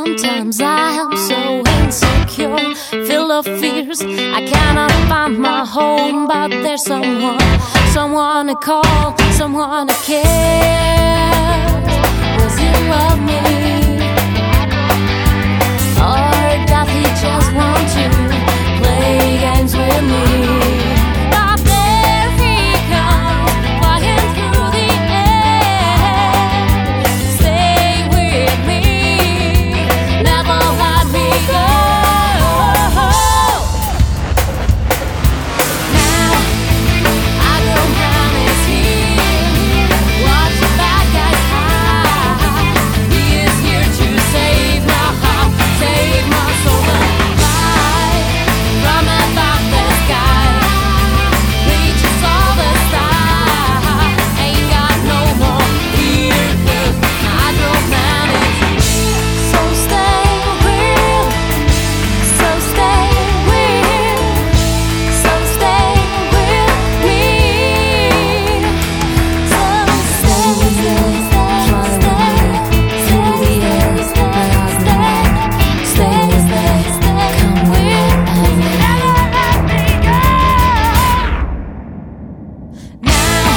Sometimes I am so insecure, full of fears. I cannot find my home, but there's someone to call, someone to care. Does he love me, or does he just want to play games with me? But there he comes, flying through the air. Stay with me, never let me go. Now I go round his heel, watch the bad guys hide. He is here to save my heart, save my soul alive. From above the sky, reaches all the stars. Ain't got no more fear, 'cause I drove round it. So stay real, so stay real, so stay with me. So stay, fly away through the air, stay, come with me. Now